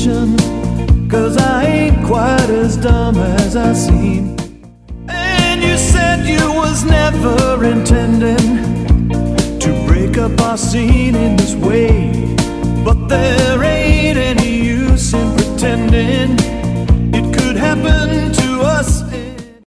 suspicion, 'cause I ain't quite as dumb as I seem. And you said you was never intending to break up our scene in this way, but there ain't any use in pretending.